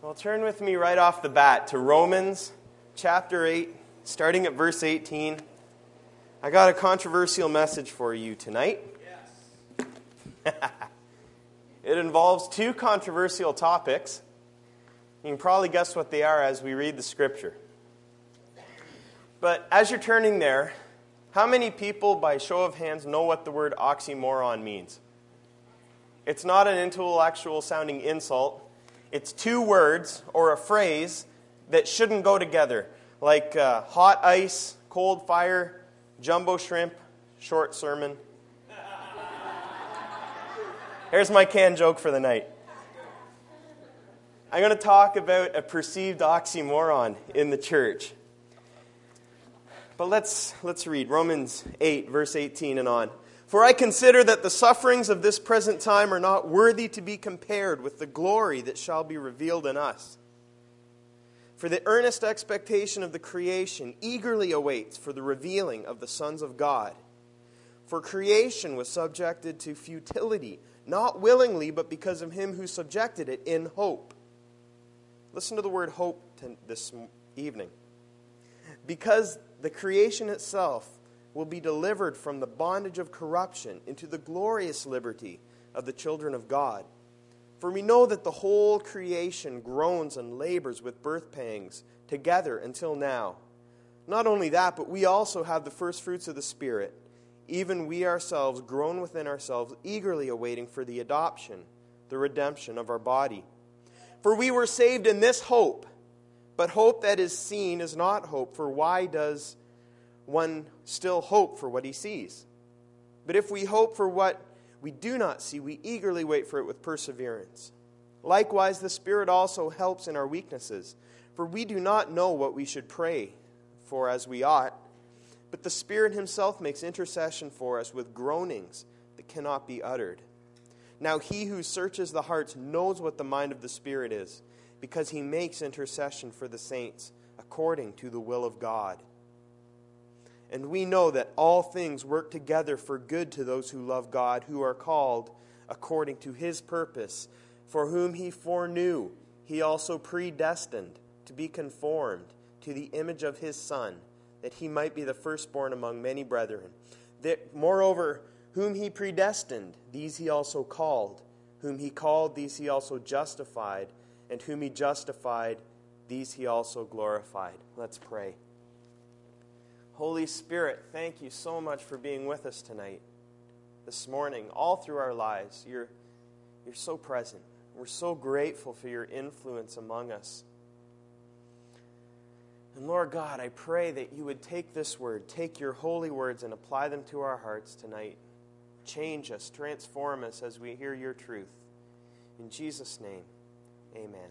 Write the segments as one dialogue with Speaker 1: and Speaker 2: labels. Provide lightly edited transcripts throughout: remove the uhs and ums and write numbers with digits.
Speaker 1: Well, turn with me right off the bat to Romans chapter 8, starting at verse 18. I got a controversial message for you tonight. Yes. It involves two controversial topics. You can probably guess what they are as we read the scripture. But as you're turning there, how many people, by show of hands, know what the word oxymoron means? It's not an intellectual-sounding insult. It's two words or a phrase that shouldn't go together, like hot ice, cold fire, jumbo shrimp, short sermon. Here's my canned joke for the night. I'm going to talk about a perceived oxymoron in the church. But let's read Romans 8, verse 18 and on. For I consider that the sufferings of this present time are not worthy to be compared with the glory that shall be revealed in us. For the earnest expectation of the creation eagerly awaits for the revealing of the sons of God. For creation was subjected to futility, not willingly, but because of him who subjected it in hope. Listen to the word hope this evening. Because the creation itself will be delivered from the bondage of corruption into the glorious liberty of the children of God. For we know that the whole creation groans and labors with birth pangs together until now. Not only that, but we also have the first fruits of the Spirit. Even we ourselves groan within ourselves, eagerly awaiting for the adoption, the redemption of our body. For we were saved in this hope, but hope that is seen is not hope, for why does one still hope for what he sees? But if we hope for what we do not see, we eagerly wait for it with perseverance. Likewise, the Spirit also helps in our weaknesses, for we do not know what we should pray for as we ought, but the Spirit himself makes intercession for us with groanings that cannot be uttered. Now he who searches the hearts knows what the mind of the Spirit is, because he makes intercession for the saints according to the will of God. And we know that all things work together for good to those who love God, who are called according to his purpose, for whom he foreknew, he also predestined to be conformed to the image of his Son, that he might be the firstborn among many brethren. Moreover, whom he predestined, these he also called. Whom he called, these he also justified. And whom he justified, these he also glorified. Let's pray. Holy Spirit, thank you so much for being with us tonight, this morning, all through our lives. You're so present. We're so grateful for your influence among us. And Lord God, I pray that you would take this word, take your holy words and apply them to our hearts tonight. Change us, transform us as we hear your truth. In Jesus' name, amen.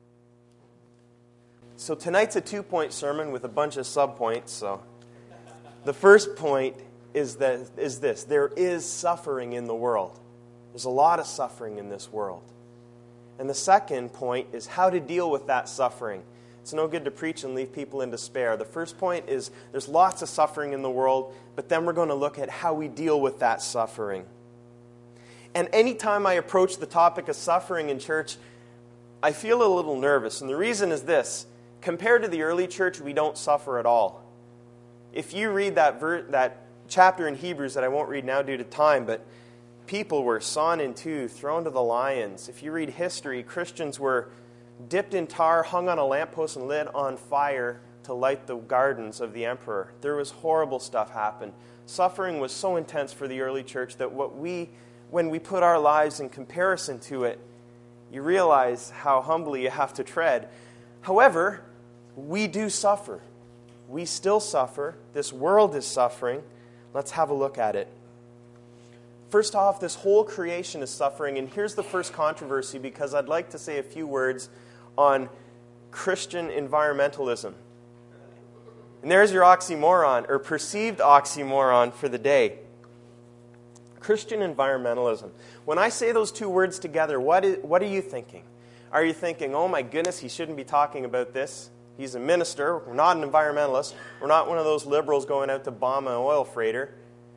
Speaker 1: So tonight's a 2-point sermon with a bunch of subpoints. So the first point is this. There is suffering in the world. There's a lot of suffering in this world. And the second point is how to deal with that suffering. It's no good to preach and leave people in despair. The first point is there's lots of suffering in the world, but then we're going to look at how we deal with that suffering. And anytime I approach the topic of suffering in church, I feel a little nervous. And the reason is this. Compared to the early church, we don't suffer at all. If you read that chapter in Hebrews that I won't read now due to time, but people were sawn in two, thrown to the lions. If you read history, Christians were dipped in tar, hung on a lamppost, and lit on fire to light the gardens of the emperor. There was horrible stuff happen. Suffering was so intense for the early church that when we put our lives in comparison to it, you realize how humbly you have to tread. However, we do suffer. We still suffer. This world is suffering. Let's have a look at it. First off, this whole creation is suffering, and here's the first controversy, because I'd like to say a few words on Christian environmentalism. And there's your oxymoron, or perceived oxymoron for the day. Christian environmentalism. When I say those two words together, what are you thinking? Are you thinking, oh my goodness, he shouldn't be talking about this? He's a minister. We're not an environmentalist. We're not one of those liberals going out to bomb an oil freighter.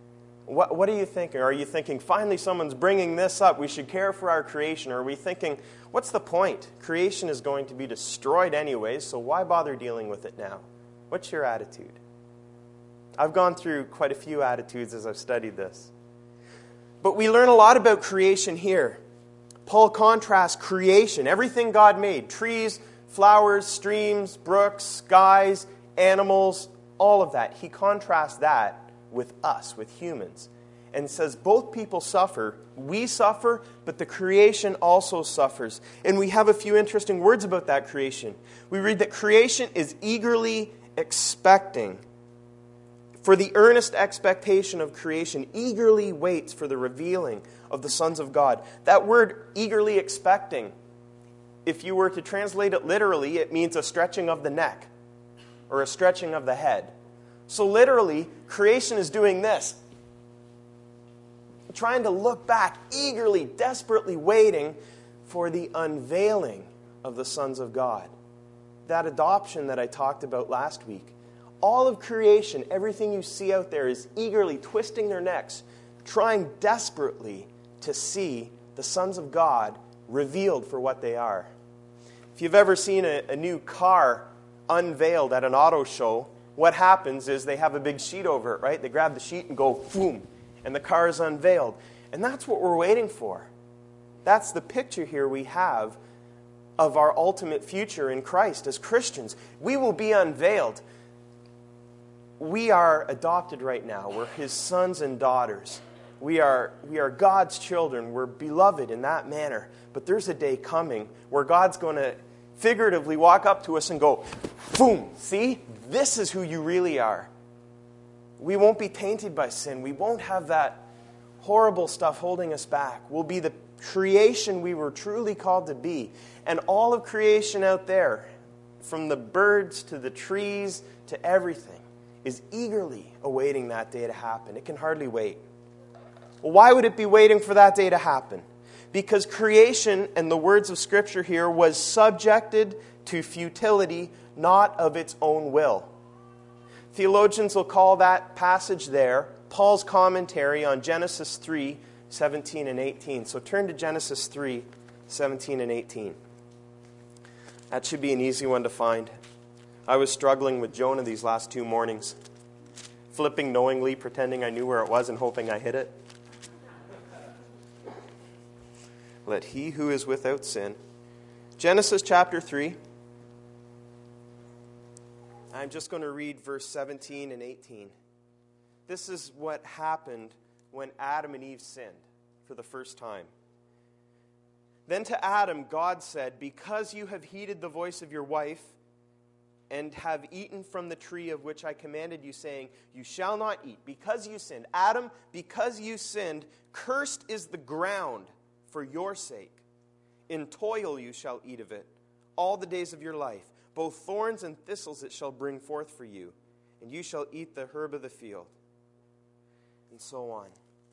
Speaker 1: What are you thinking? Are you thinking, finally someone's bringing this up, we should care for our creation? Or are we thinking, what's the point? Creation is going to be destroyed anyways, so why bother dealing with it now? What's your attitude? I've gone through quite a few attitudes as I've studied this. But we learn a lot about creation here. Paul contrasts creation, everything God made, trees, flowers, streams, brooks, skies, animals, all of that. He contrasts that with us, with humans, and says both people suffer. We suffer, but the creation also suffers. And we have a few interesting words about that creation. We read that creation is eagerly expecting. For the earnest expectation of creation eagerly waits for the revealing of the sons of God. That word, eagerly expecting, if you were to translate it literally, it means a stretching of the neck or a stretching of the head. So literally, creation is doing this, trying to look back, eagerly, desperately waiting for the unveiling of the sons of God. That adoption that I talked about last week. All of creation, everything you see out there is eagerly twisting their necks, trying desperately to see the sons of God revealed for what they are. If you've ever seen a new car unveiled at an auto show, what happens is they have a big sheet over it, right? They grab the sheet and go, boom, and the car is unveiled. And that's what we're waiting for. That's the picture here we have of our ultimate future in Christ as Christians. We will be unveiled. We are adopted right now. We're His sons and daughters. We are God's children. We're beloved in that manner. But there's a day coming where God's going to figuratively walk up to us and go, boom, see? This is who you really are. We won't be tainted by sin. We won't have that horrible stuff holding us back. We'll be the creation we were truly called to be. And all of creation out there, from the birds to the trees to everything, is eagerly awaiting that day to happen. It can hardly wait. Well, why would it be waiting for that day to happen? Because creation, and the words of Scripture here, was subjected to futility, not of its own will. Theologians will call that passage there Paul's commentary on Genesis 3, 17 and 18. So turn to Genesis 3, 17 and 18. That should be an easy one to find. I was struggling with Jonah these last 2 mornings, flipping knowingly, pretending I knew where it was and hoping I hit it. Let he who is without sin. Genesis chapter 3. I'm just going to read verse 17 and 18. This is what happened when Adam and Eve sinned for the first time. Then to Adam, God said, because you have heeded the voice of your wife and have eaten from the tree of which I commanded you, saying, you shall not eat, because you sinned. Adam, because you sinned, cursed is the ground for your sake. In toil you shall eat of it all the days of your life. Both thorns and thistles it shall bring forth for you, and you shall eat the herb of the field. And so on.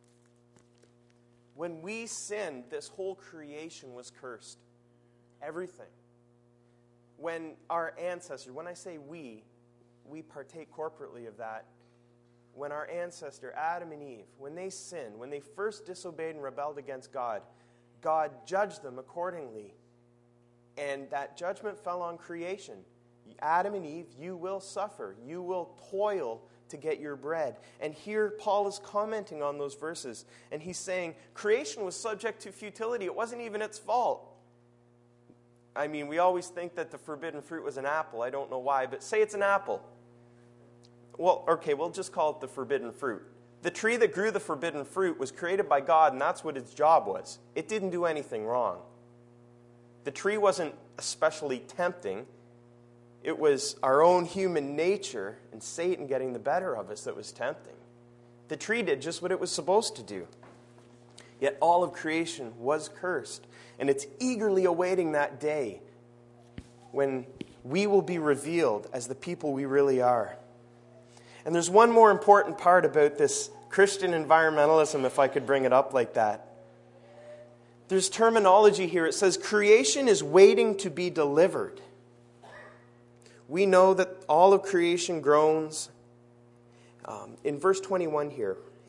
Speaker 1: When we sinned, this whole creation was cursed. Everything. When our ancestors, when I say we partake corporately of that. When our ancestor, Adam and Eve, when they sinned, when they first disobeyed and rebelled against God, God judged them accordingly. And that judgment fell on creation. Adam and Eve, you will suffer. You will toil to get your bread. And here Paul is commenting on those verses. And he's saying creation was subject to futility. It wasn't even its fault. I mean, we always think that the forbidden fruit was an apple. I don't know why, but say it's an apple. Well, okay, we'll just call it the forbidden fruit. The tree that grew the forbidden fruit was created by God, and that's what its job was. It didn't do anything wrong. The tree wasn't especially tempting. It was our own human nature and Satan getting the better of us that was tempting. The tree did just what it was supposed to do. Yet all of creation was cursed. And it's eagerly awaiting that day when we will be revealed as the people we really are. And there's one more important part about this Christian environmentalism, if I could bring it up like that. There's terminology here. It says creation is waiting to be delivered. We know that all of creation groans. In verse 21 here,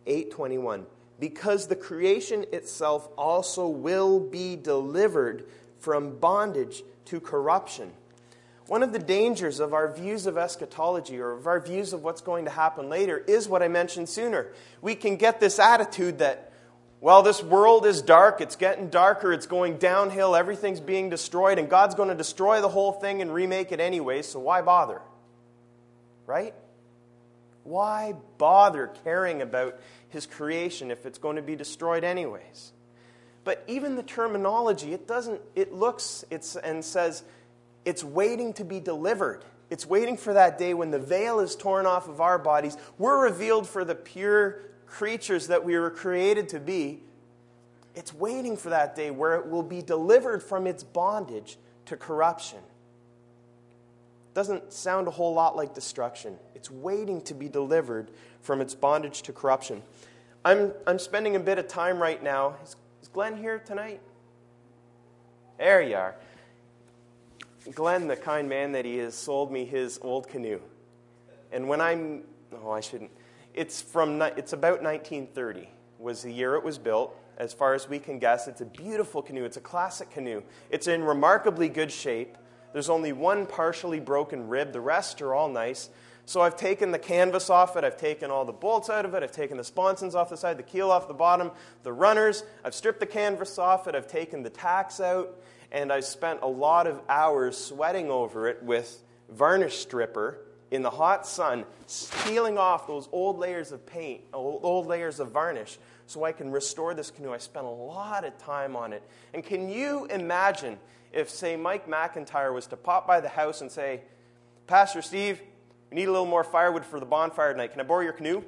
Speaker 1: 8:21. Because the creation itself also will be delivered from bondage to corruption. One of the dangers of our views of eschatology, or of our views of what's going to happen later, is what I mentioned sooner. We can get this attitude that, well, this world is dark, it's getting darker, it's going downhill, everything's being destroyed, and God's going to destroy the whole thing and remake it anyway, so why bother? Right? Why bother caring about His creation if it's going to be destroyed anyways? But even the terminology, it looks and says, it's waiting to be delivered. It's waiting for that day when the veil is torn off of our bodies. We're revealed for the pure creatures that we were created to be. It's waiting for that day where it will be delivered from its bondage to corruption. Doesn't sound a whole lot like destruction. It's waiting to be delivered from its bondage to corruption. I'm spending a bit of time right now. Is Glenn here tonight? There you are. Glenn, the kind man that he is, sold me his old canoe. And when it's about 1930 was the year it was built. As far as we can guess, it's a beautiful canoe. It's a classic canoe. It's in remarkably good shape. There's only one partially broken rib. The rest are all nice. So I've taken the canvas off it. I've taken all the bolts out of it. I've taken the sponsons off the side, the keel off the bottom, the runners. I've stripped the canvas off it. I've taken the tacks out. And I spent a lot of hours sweating over it with varnish stripper in the hot sun, peeling off those old layers of paint, old layers of varnish, so I can restore this canoe. I spent a lot of time on it. And can you imagine if, say, Mike McIntyre was to pop by the house and say, Pastor Steve, we need a little more firewood for the bonfire tonight. Can I borrow your canoe?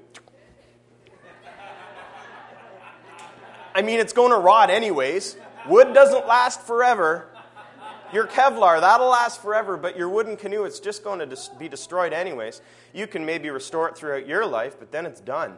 Speaker 1: I mean, it's going to rot anyways. Wood doesn't last forever. Your Kevlar, that'll last forever, but your wooden canoe, it's just going to be destroyed anyways. You can maybe restore it throughout your life, but then it's done.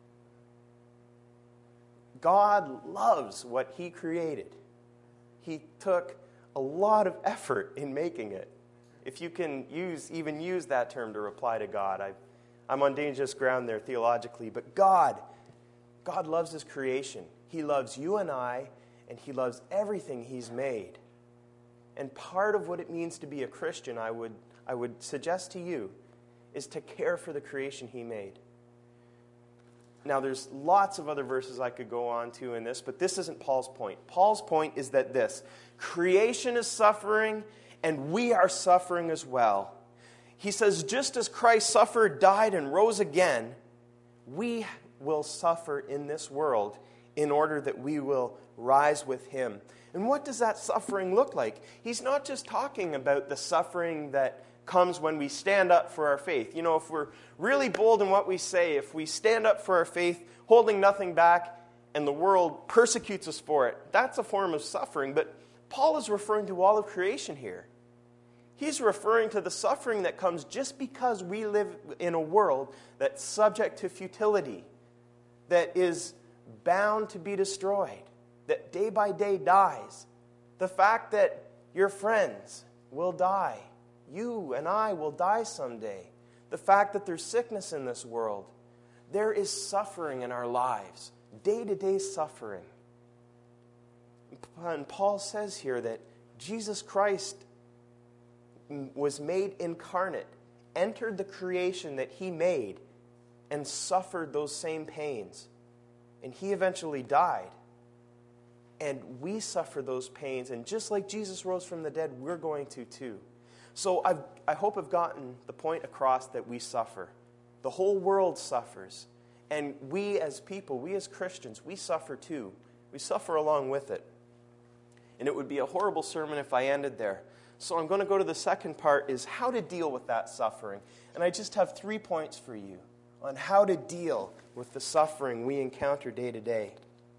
Speaker 1: God loves what He created. He took a lot of effort in making it. If you can even use that term to reply to God, I'm on dangerous ground there theologically, but God loves His creation. He loves you and I, and He loves everything He's made. And part of what it means to be a Christian, I would suggest to you, is to care for the creation He made. Now, there's lots of other verses I could go on to in this, but this isn't Paul's point. Paul's point is that creation is suffering, and we are suffering as well. He says, just as Christ suffered, died, and rose again, we will suffer in this world in order that we will rise with Him. And what does that suffering look like? He's not just talking about the suffering that comes when we stand up for our faith. You know, if we're really bold in what we say, if we stand up for our faith, holding nothing back, and the world persecutes us for it, that's a form of suffering. But Paul is referring to all of creation here. He's referring to the suffering that comes just because we live in a world that's subject to futility, that is bound to be destroyed, that day by day dies. The fact that your friends will die. You and I will die someday. The fact that there's sickness in this world. There is suffering in our lives. Day-to-day suffering. And Paul says here that Jesus Christ was made incarnate, entered the creation that He made, and suffered those same pains. And He eventually died. And we suffer those pains. And just like Jesus rose from the dead, we're going to too. So I hope I've gotten the point across that we suffer. The whole world suffers. And we as people, we as Christians, we suffer too. We suffer along with it. And it would be a horrible sermon if I ended there. So I'm going to go to the second part, is how to deal with that suffering. And I just have 3 points for you on how to deal with the suffering we encounter day to day.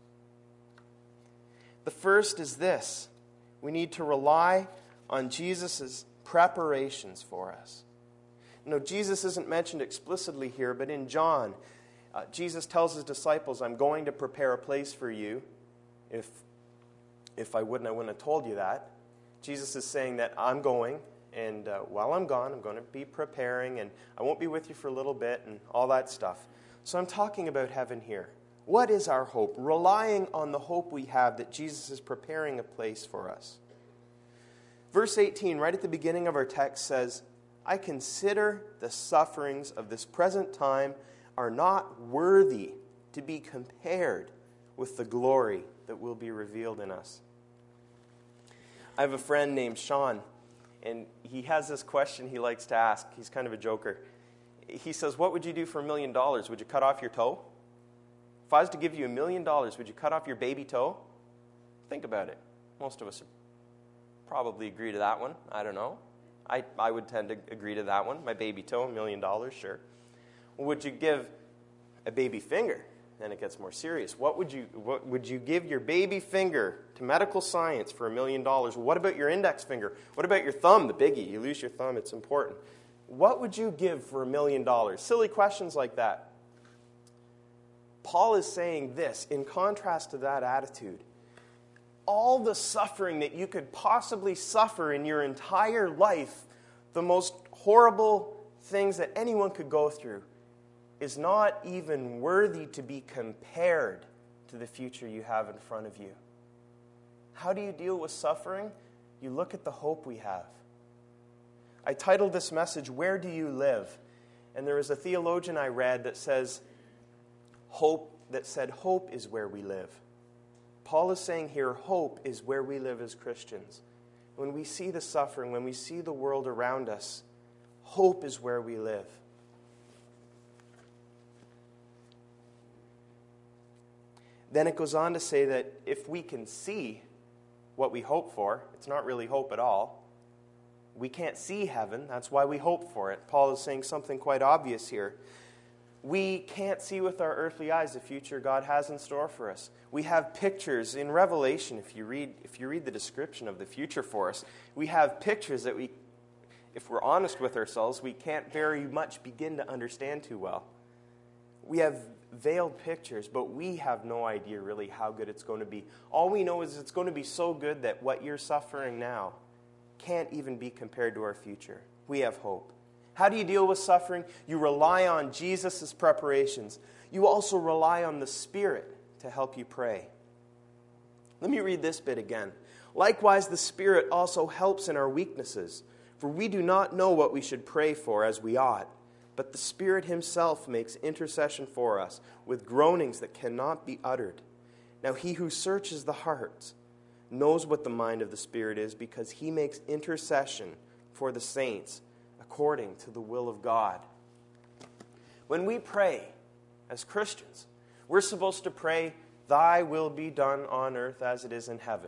Speaker 1: The first is this: we need to rely on Jesus' preparations for us. You know, Jesus isn't mentioned explicitly here, but in John, Jesus tells His disciples, I'm going to prepare a place for you. If I wouldn't have told you that. Jesus is saying that I'm going, and while I'm gone, I'm going to be preparing, and I won't be with you for a little bit, and all that stuff. So I'm talking about heaven here. What is our hope? Relying on the hope we have that Jesus is preparing a place for us. Verse 18, right at the beginning of our text, says, I consider the sufferings of this present time are not worthy to be compared with the glory that will be revealed in us. I have a friend named Sean, and he has this question he likes to ask. He's kind of a joker. He says, what would you do for $1 million? Would you cut off your toe? If I was to give you $1 million, would you cut off your baby toe? Think about it. Most of us would probably agree to that one. I don't know. I would tend to agree to that one. My baby toe, $1 million, sure. Would you give a baby finger? Then it gets more serious. What would you give your baby finger to medical science for $1 million? What about your index finger? What about your thumb, the biggie? You lose your thumb, it's important. What would you give for $1 million? Silly questions like that. Paul is saying this in contrast to that attitude. All the suffering that you could possibly suffer in your entire life, the most horrible things that anyone could go through, is not even worthy to be compared to the future you have in front of you. How do you deal with suffering? You look at the hope we have. I titled this message, Where Do You Live? And there was a theologian I read that said, hope is where we live. Paul is saying here, hope is where we live as Christians. When we see the suffering, when we see the world around us, hope is where we live. Then it goes on to say that if we can see what we hope for, it's not really hope at all. We can't see heaven, that's why we hope for it. Paul is saying something quite obvious here. We can't see with our earthly eyes the future God has in store for us. We have pictures in Revelation, if you read the description of the future for us, we have pictures that if we're honest with ourselves, we can't very much begin to understand too well. We have veiled pictures, but we have no idea really how good it's going to be. All we know is it's going to be so good that what you're suffering now can't even be compared to our future. We have hope. How do you deal with suffering? You rely on Jesus' preparations. You also rely on the Spirit to help you pray. Let me read this bit again. Likewise, the Spirit also helps in our weaknesses, for we do not know what we should pray for as we ought, but the Spirit Himself makes intercession for us with groanings that cannot be uttered. Now He who searches the hearts knows what the mind of the Spirit is, because He makes intercession for the saints according to the will of God. When we pray as Christians, we're supposed to pray, Thy will be done on earth as it is in heaven.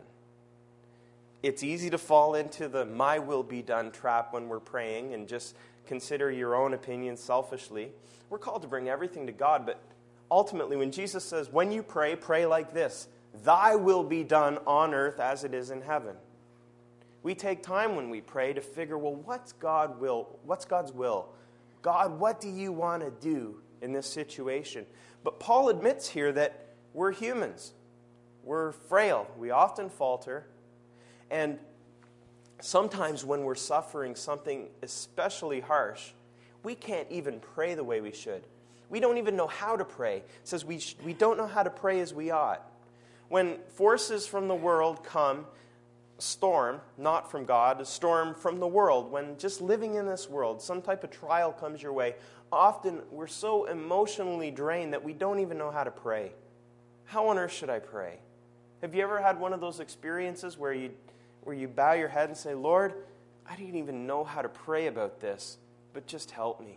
Speaker 1: It's easy to fall into the my will be done trap when we're praying and just consider your own opinion selfishly. We're called to bring everything to God, but ultimately when Jesus says, when you pray, pray like this, Thy will be done on earth as it is in heaven. We take time when we pray to figure, well, what's God's will? God, what do you want to do in this situation? But Paul admits here that we're humans. We're frail. We often falter. And sometimes when we're suffering something especially harsh, we can't even pray the way we should. We don't even know how to pray. It says we don't know how to pray as we ought. When forces from the world come, storm, not from God, a storm from the world, when just living in this world, some type of trial comes your way, often we're so emotionally drained that we don't even know how to pray. How on earth should I pray? Have you ever had one of those experiences where you bow your head and say, Lord, I didn't even know how to pray about this, but just help me.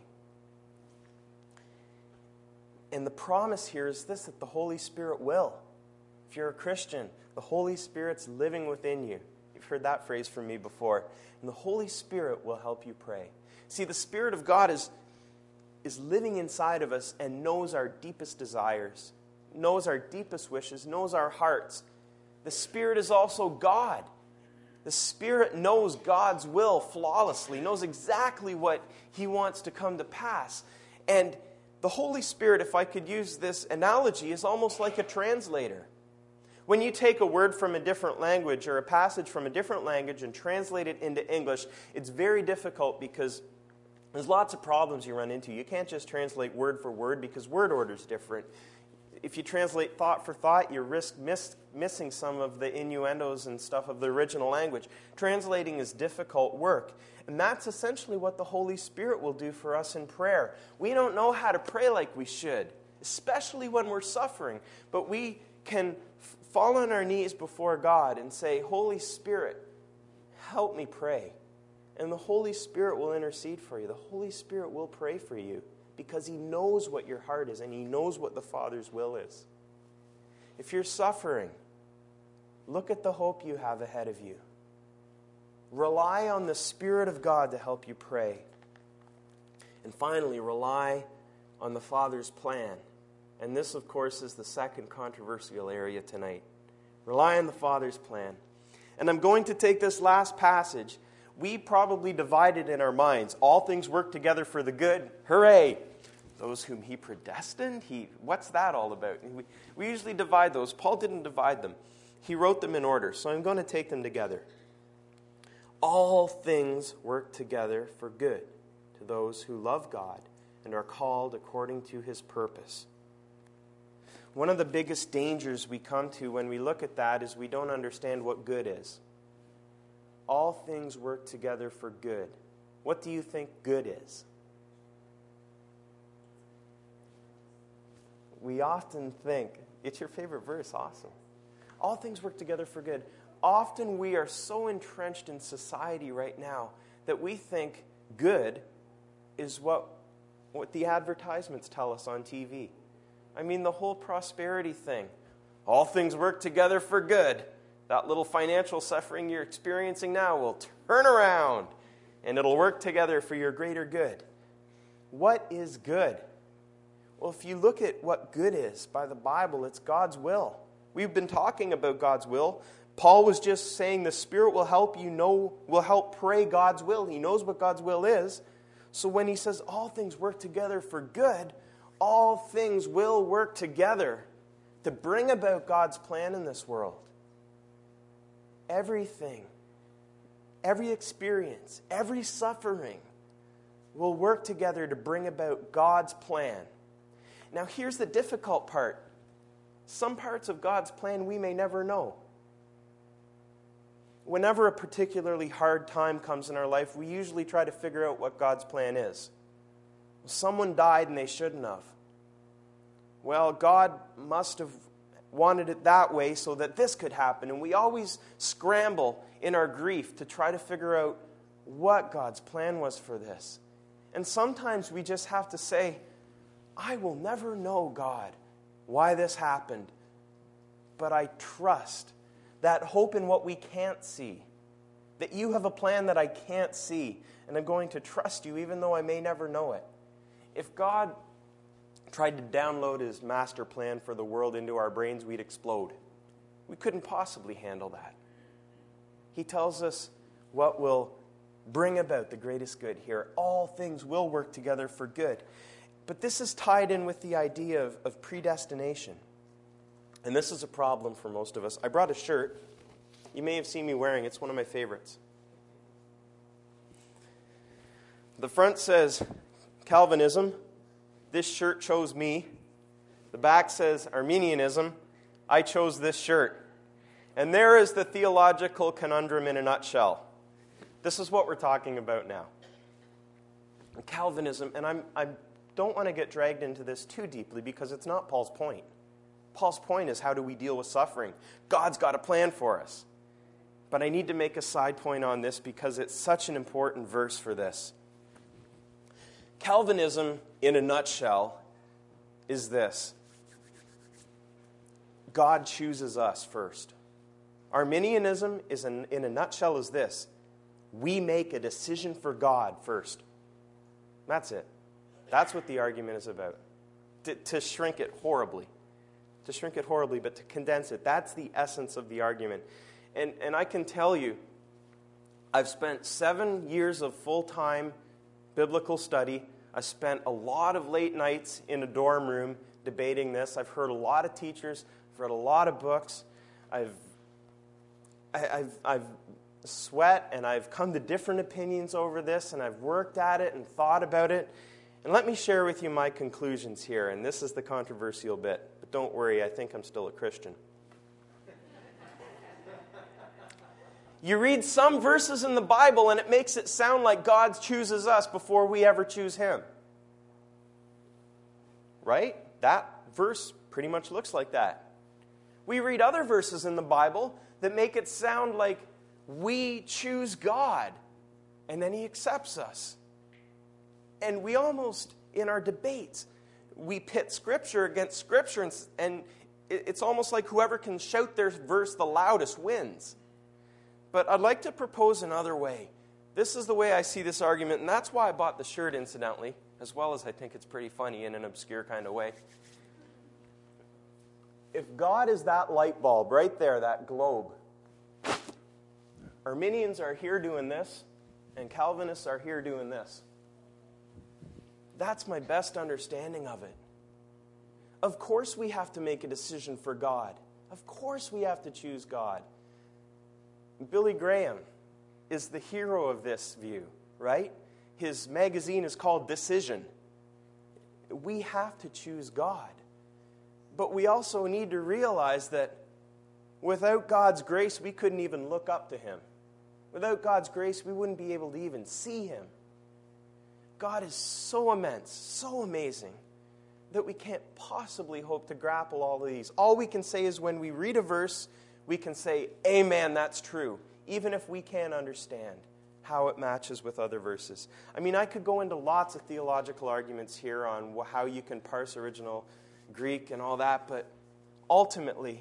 Speaker 1: And the promise here is this, that the Holy Spirit will. If you're a Christian, the Holy Spirit's living within you. You've heard that phrase from me before. And the Holy Spirit will help you pray. See, the Spirit of God is living inside of us and knows our deepest desires, knows our deepest wishes, knows our hearts. The Spirit is also God. The Spirit knows God's will flawlessly, knows exactly what He wants to come to pass. And the Holy Spirit, if I could use this analogy, is almost like a translator. When you take a word from a different language or a passage from a different language and translate it into English, it's very difficult because There's lots of problems you run into. You can't just translate word for word because word order is different. If you translate thought for thought, you risk missing some of the innuendos and stuff of the original language. Translating is difficult work. And that's essentially what the Holy Spirit will do for us in prayer. We don't know how to pray like we should, especially when we're suffering. But we can fall on our knees before God and say, Holy Spirit, help me pray. And the Holy Spirit will intercede for you. The Holy Spirit will pray for you because He knows what your heart is and He knows what the Father's will is. If you're suffering, look at the hope you have ahead of you. Rely on the Spirit of God to help you pray. And finally, rely on the Father's plan. And this, of course, is the second controversial area tonight. Rely on the Father's plan. And I'm going to take this last passage. We probably divide it in our minds. All things work together for the good. Hooray! Those whom He predestined? What's that all about? We usually divide those. Paul didn't divide them. He wrote them in order. So I'm going to take them together. All things work together for good to those who love God and are called according to His purpose. One of the biggest dangers we come to when we look at that is we don't understand what good is. All things work together for good. What do you think good is? We often think, it's your favorite verse, awesome. All things work together for good. Often we are so entrenched in society right now that we think good is what the advertisements tell us on TV. I mean, the whole prosperity thing. All things work together for good. That little financial suffering you're experiencing now will turn around, and it'll work together for your greater good. What is good? Well, if you look at what good is by the Bible, it's God's will. We've been talking about God's will. Paul was just saying the Spirit will help will help pray God's will. He knows what God's will is. So when he says all things work together for good, all things will work together to bring about God's plan in this world. Everything, every experience, every suffering will work together to bring about God's plan. Now here's the difficult part. Some parts of God's plan we may never know. Whenever a particularly hard time comes in our life, we usually try to figure out what God's plan is. Someone died and they shouldn't have. Well, God must have wanted it that way so that this could happen. And we always scramble in our grief to try to figure out what God's plan was for this. And sometimes we just have to say, I will never know, God, why this happened. But I trust that hope in what we can't see, that you have a plan that I can't see, and I'm going to trust you even though I may never know it. If God tried to download His master plan for the world into our brains, we'd explode. We couldn't possibly handle that. He tells us what will bring about the greatest good here. All things will work together for good. But this is tied in with the idea of predestination. And this is a problem for most of us. I brought a shirt. You may have seen me wearing it. It's one of my favorites. The front says, Calvinism. This shirt chose me. The back says, Arminianism. I chose this shirt. And there is the theological conundrum in a nutshell. This is what we're talking about now. Calvinism, and I don't want to get dragged into this too deeply because it's not Paul's point. Paul's point is, how do we deal with suffering? God's got a plan for us. But I need to make a side point on this because it's such an important verse for this. Calvinism, in a nutshell, is this. God chooses us first. Arminianism, in a nutshell, is this. We make a decision for God first. That's it. That's what the argument is about. To shrink it horribly. But to condense it, that's the essence of the argument. And I can tell you, I've spent 7 years of full-time biblical study. I spent a lot of late nights in a dorm room debating this. I've heard a lot of teachers. I've read a lot of books. I've sweat, and I've come to different opinions over this, and I've worked at it and thought about it. And let me share with you my conclusions here, and this is the controversial bit. But don't worry, I think I'm still a Christian. You read some verses in the Bible, and it makes it sound like God chooses us before we ever choose Him. Right? That verse pretty much looks like that. We read other verses in the Bible that make it sound like we choose God, and then He accepts us. And we almost, in our debates, we pit Scripture against Scripture, and it's almost like whoever can shout their verse the loudest wins. But I'd like to propose another way. This is the way I see this argument, and that's why I bought the shirt, incidentally, as well as I think it's pretty funny in an obscure kind of way. If God is that light bulb right there, that globe, Arminians are here doing this, and Calvinists are here doing this. That's my best understanding of it. Of course we have to make a decision for God. Of course we have to choose God. Billy Graham is the hero of this view, right? His magazine is called Decision. We have to choose God. But we also need to realize that without God's grace, we couldn't even look up to Him. Without God's grace, we wouldn't be able to even see Him. God is so immense, so amazing, that we can't possibly hope to grapple all of these. All we can say is when we read a verse, we can say, amen, that's true, even if we can't understand how it matches with other verses. I mean, I could go into lots of theological arguments here on how you can parse original Greek and all that, but ultimately,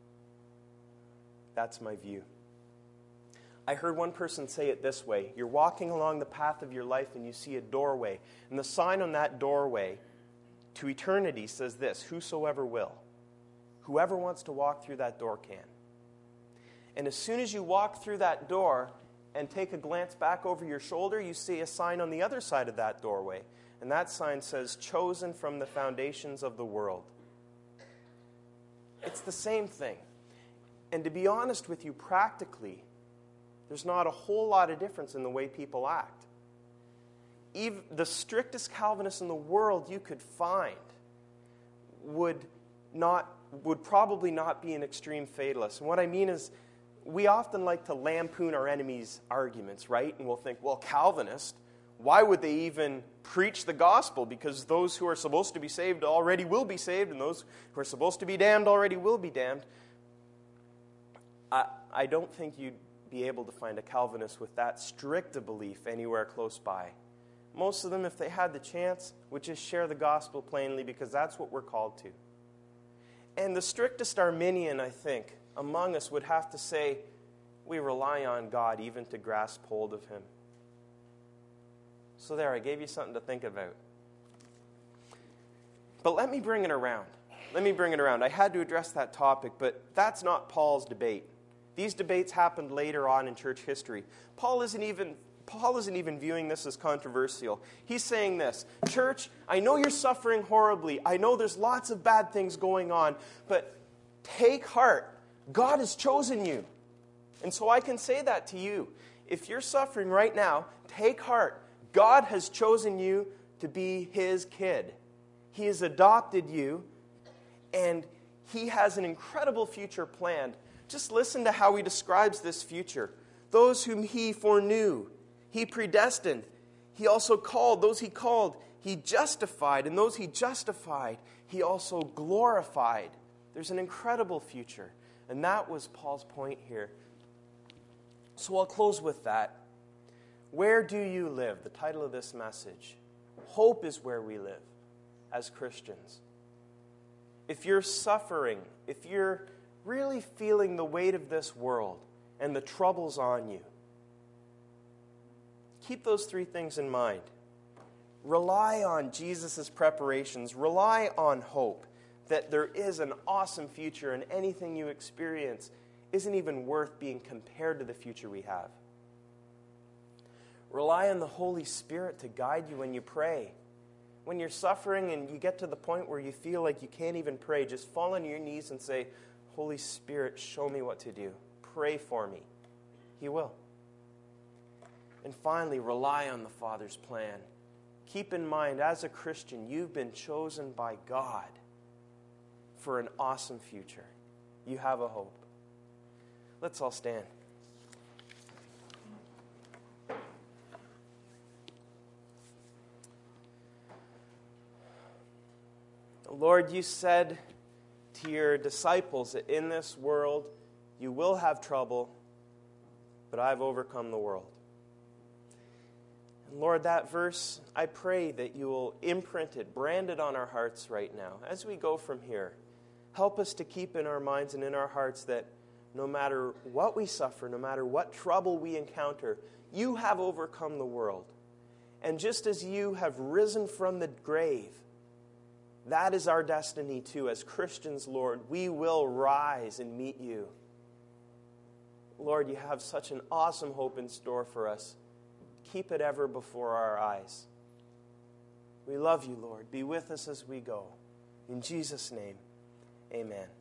Speaker 1: that's my view. I heard one person say it this way. You're walking along the path of your life and you see a doorway, and the sign on that doorway to eternity says this: whosoever will. Whoever wants to walk through that door can. And as soon as you walk through that door and take a glance back over your shoulder, you see a sign on the other side of that doorway. And that sign says, chosen from the foundations of the world. It's the same thing. And to be honest with you, practically, there's not a whole lot of difference in the way people act. Even the strictest Calvinist in the world you could find would probably not be an extreme fatalist. And what I mean is, we often like to lampoon our enemies' arguments, right? And we'll think, well, Calvinist, why would they even preach the gospel? Because those who are supposed to be saved already will be saved, and those who are supposed to be damned already will be damned. I don't think you'd be able to find a Calvinist with that strict a belief anywhere close by. Most of them, if they had the chance, would just share the gospel plainly, because that's what we're called to. And the strictest Arminian, I think, among us would have to say, we rely on God even to grasp hold of Him. So there, I gave you something to think about. But let me bring it around. I had to address that topic, but that's not Paul's debate. These debates happened later on in church history. Paul isn't even viewing this as controversial. He's saying this: church, I know you're suffering horribly. I know there's lots of bad things going on, but take heart. God has chosen you. And so I can say that to you. If you're suffering right now, take heart. God has chosen you to be His kid. He has adopted you, and He has an incredible future planned. Just listen to how He describes this future. Those whom He foreknew, He predestined. He also called. Those He called, He justified. And those He justified, He also glorified. There's an incredible future. And that was Paul's point here. So I'll close with that. Where do you live? The title of this message. Hope is where we live as Christians. If you're suffering, if you're really feeling the weight of this world and the troubles on you, keep those three things in mind. Rely on Jesus' preparations. Rely on hope that there is an awesome future, and anything you experience isn't even worth being compared to the future we have. Rely on the Holy Spirit to guide you when you pray. When you're suffering and you get to the point where you feel like you can't even pray, just fall on your knees and say, Holy Spirit, show me what to do. Pray for me. He will. And finally, rely on the Father's plan. Keep in mind, as a Christian, you've been chosen by God for an awesome future. You have a hope. Let's all stand. Lord, you said to your disciples that in this world you will have trouble, but I've overcome the world. And Lord, that verse, I pray that you will imprint it, brand it on our hearts right now. As we go from here, help us to keep in our minds and in our hearts that no matter what we suffer, no matter what trouble we encounter, you have overcome the world. And just as you have risen from the grave, that is our destiny too. As Christians, Lord, we will rise and meet you. Lord, you have such an awesome hope in store for us. Keep it ever before our eyes. We love you, Lord. Be with us as we go. In Jesus' name, amen.